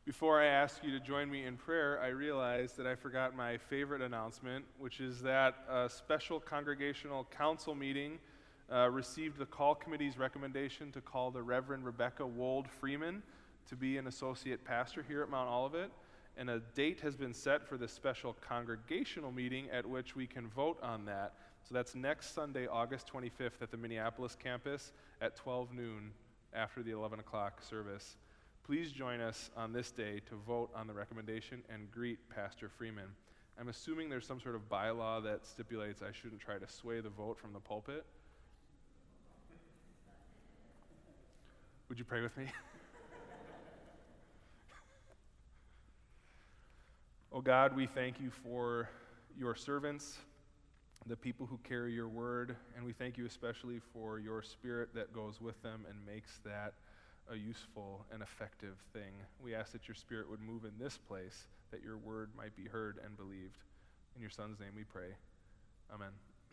Before I ask you to join me in prayer, I realized that I forgot my favorite announcement, which is that a special congregational council meeting received the call committee's recommendation to call the Reverend Rebecca Wold Freeman to be an associate pastor here at Mount Olivet, and a date has been set for the special congregational meeting at which we can vote on that. So that's next Sunday, August 25th at the Minneapolis campus at 12 noon after the 11 o'clock service. Please join us on this day to vote on the recommendation and greet Pastor Freeman. I'm assuming there's some sort of bylaw that stipulates I shouldn't try to sway the vote from the pulpit. Would you pray with me? Oh God, we thank you for your servants, the people who carry your word, and we thank you especially for your spirit that goes with them and makes that a useful and effective thing. We ask that your spirit would move in this place, that your word might be heard and believed. In your son's name we pray. Amen.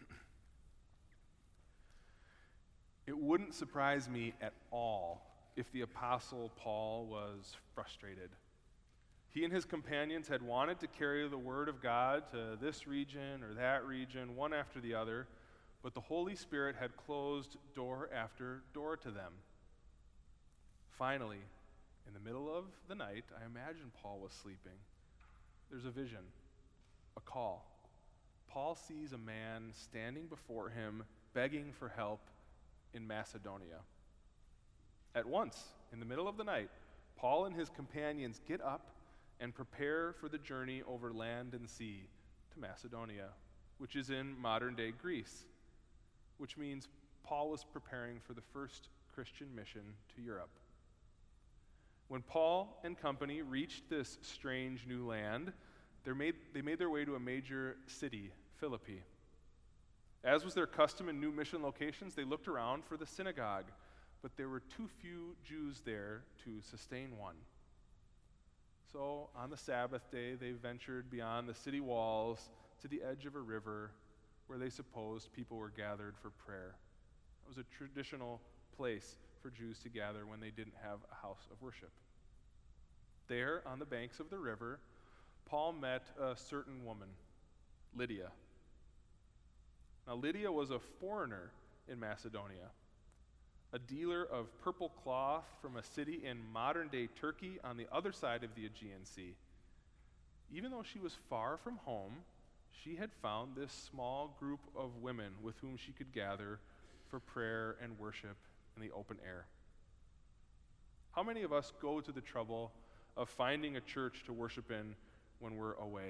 It wouldn't surprise me at all if the Apostle Paul was frustrated. He and his companions had wanted to carry the word of God to this region or that region, one after the other, but the Holy Spirit had closed door after door to them. Finally, in the middle of the night, I imagine Paul was sleeping. There's a vision, a call. Paul sees a man standing before him, begging for help in Macedonia. At once, in the middle of the night, Paul and his companions get up and prepare for the journey over land and sea to Macedonia, which is in modern-day Greece, which means Paul was preparing for the first Christian mission to Europe. When Paul and company reached this strange new land, they made their way to a major city, Philippi. As was their custom in new mission locations, they looked around for the synagogue, but there were too few Jews there to sustain one. So on the Sabbath day, they ventured beyond the city walls to the edge of a river where they supposed people were gathered for prayer. It was a traditional place for Jews to gather when they didn't have a house of worship. There, on the banks of the river, Paul met a certain woman, Lydia. Now, Lydia was a foreigner in Macedonia, a dealer of purple cloth from a city in modern-day Turkey on the other side of the Aegean Sea. Even though she was far from home, she had found this small group of women with whom she could gather for prayer and worship in the open air. How many of us go to the trouble of finding a church to worship in when we're away?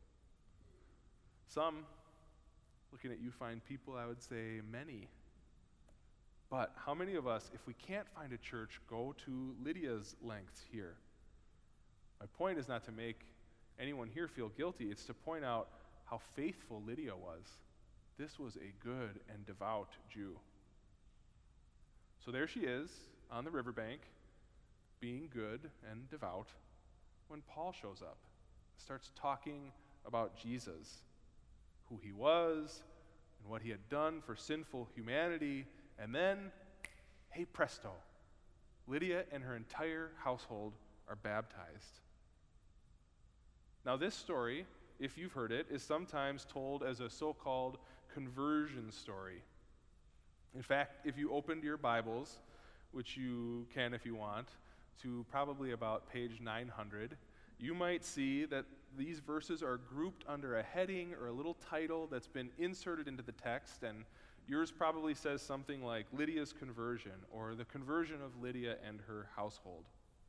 Some, looking at you fine people, I would say many. But how many of us, if we can't find a church, go to Lydia's lengths here? My point is not to make anyone here feel guilty. It's to point out how faithful Lydia was. This was a good and devout Jew. So there she is on the riverbank, being good and devout, when Paul shows up, starts talking about Jesus, who he was, and what he had done for sinful humanity. And then, hey presto, Lydia and her entire household are baptized. Now this story, if you've heard it, is sometimes told as a so-called conversion story. In fact, if you opened your Bibles, which you can if you want, to probably about page 900, you might see that these verses are grouped under a heading or a little title that's been inserted into the text, and yours probably says something like Lydia's conversion or the conversion of Lydia and her household.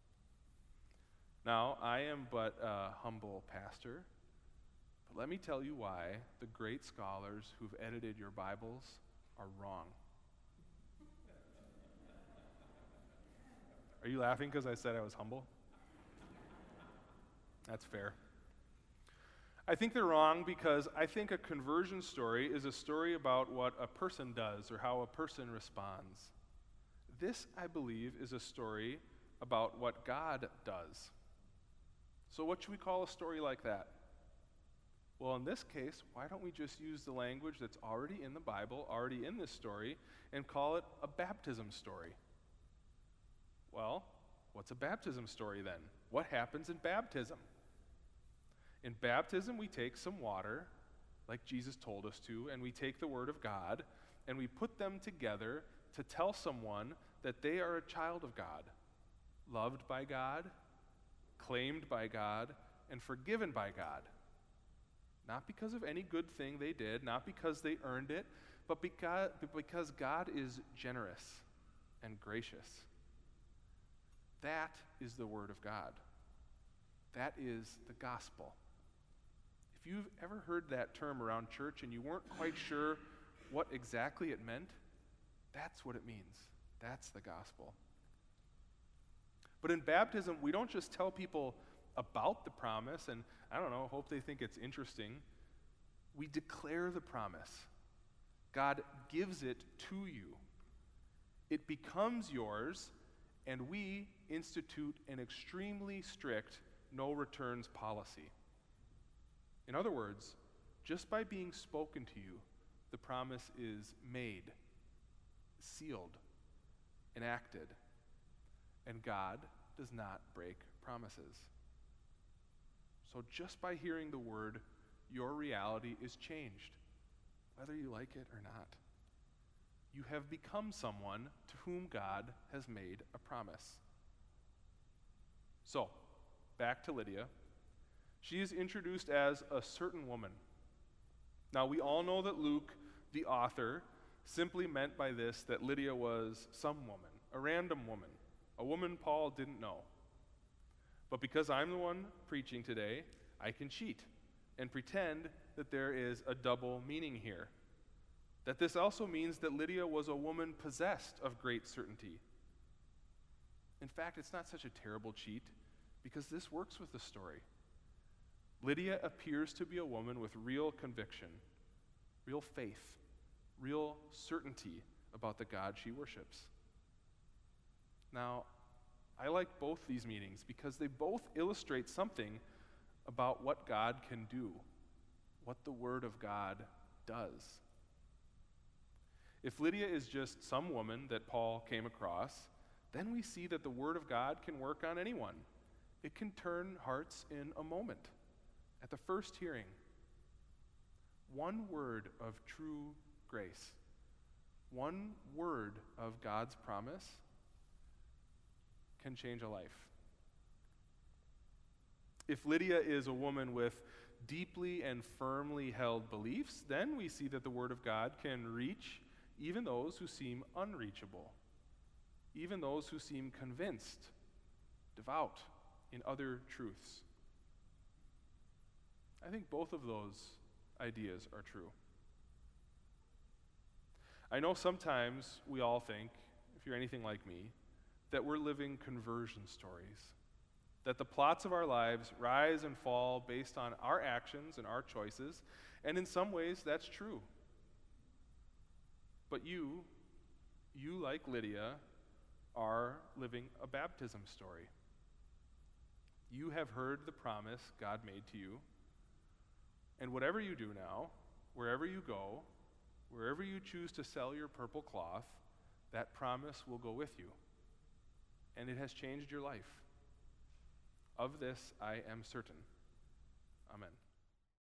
Now, I am but a humble pastor, but let me tell you why the great scholars who've edited your Bibles are wrong. Are you laughing because I said I was humble? That's fair. I think they're wrong because I think a conversion story is a story about what a person does or how a person responds. This, I believe, is a story about what God does. So what should we call a story like that? Well, in this case, why don't we just use the language that's already in the Bible, already in this story, and call it a baptism story? Well, what's a baptism story then? What happens in baptism? In baptism, we take some water, like Jesus told us to, and we take the Word of God, and we put them together to tell someone that they are a child of God, loved by God, claimed by God, and forgiven by God. Not because of any good thing they did, not because they earned it, but because God is generous and gracious. That is the Word of God. That is the gospel. If you've ever heard that term around church and you weren't quite sure what exactly it meant, that's what it means. That's the gospel. But in baptism, we don't just tell people about the promise and, hope they think it's interesting. We declare the promise. God gives it to you. It becomes yours, and we institute an extremely strict no returns policy. In other words, just by being spoken to you, the promise is made, sealed, enacted, and God does not break promises. So just by hearing the word, your reality is changed, whether you like it or not. You have become someone to whom God has made a promise. So, back to Lydia. She is introduced as a certain woman. Now, we all know that Luke, the author, simply meant by this that Lydia was some woman, a random woman, a woman Paul didn't know. But because I'm the one preaching today, I can cheat and pretend that there is a double meaning here. That this also means that Lydia was a woman possessed of great certainty. In fact, it's not such a terrible cheat because this works with the story. Lydia appears to be a woman with real conviction, real faith, real certainty about the God she worships. Now, I like both these meanings because they both illustrate something about what God can do, what the Word of God does. If Lydia is just some woman that Paul came across, then we see that the Word of God can work on anyone. It can turn hearts in a moment, at the first hearing. One word of true grace, one word of God's promise can change a life. If Lydia is a woman with deeply and firmly held beliefs, then we see that the Word of God can reach even those who seem unreachable, even those who seem convinced, devout in other truths. I think both of those ideas are true. I know sometimes we all think, if you're anything like me, that we're living conversion stories, that the plots of our lives rise and fall based on our actions and our choices, and in some ways that's true. But you, like Lydia, are living a baptism story. You have heard the promise God made to you, and whatever you do now, wherever you go, wherever you choose to sell your purple cloth, that promise will go with you. And it has changed your life. Of this I am certain. Amen.